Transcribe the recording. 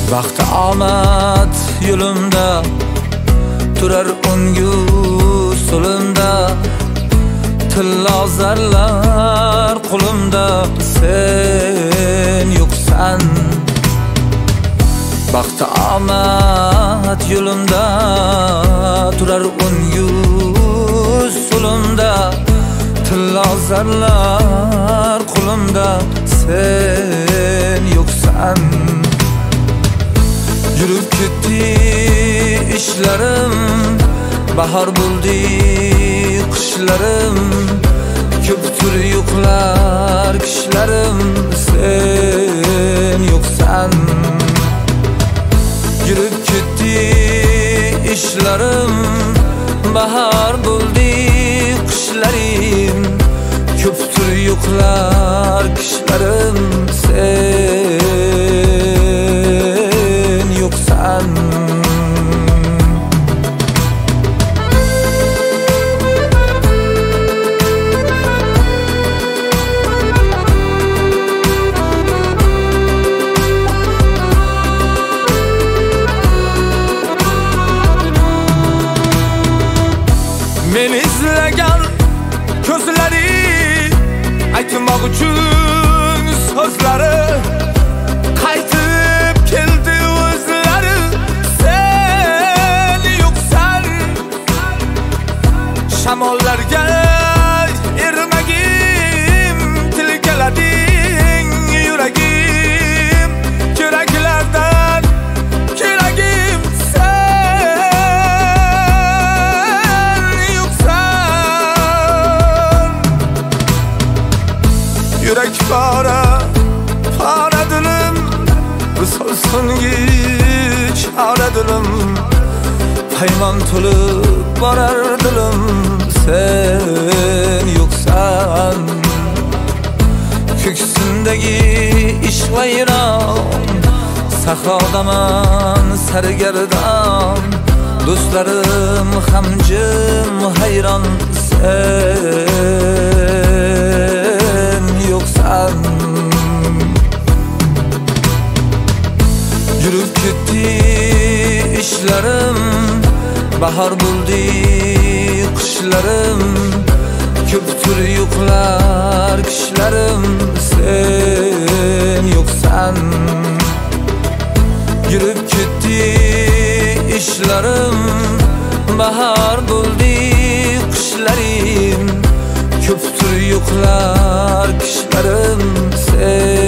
Baxt omad yo'limda turar ungu so'limda, tilla zarlar qo'limda, sen yo'qsan. Baxt omad yo'limda turar ungu so'limda, tilla zarlar qo'limda, sen yo'qsan. Yürüp gitti işlerim, bahar buldu kışlarım, köptür yoklar kişlerim, sen yoksan. Yürüp gitti işlerim, bahar buldu kışlarım, köptür yoklar kişlerim, sen yoksan. Men izlegan ko'zlari, aytmoq uchun so'zlari, qaytib keldi o'zlari, sen yo'qsan. Shamollarga ermagim, tilkalading yuragim, yuraklardan keragim, sen yo'qsan. Yürek para para dilim, solsun hiç ara dilim, payman tolup borar dilim, sen yoksan. Ko'ksindagi ish vayron, sahrodaman sargardon, do'stlarim ham jim hayron, sen yoksan. Yürüp gitti işlerim, bahar buldu kışlarım, köptür yoklar kişlerim, sen yoksan. Yürüp gitti işlerim, bahar buldu kışlarım, köptür yoklar kişlerim, sen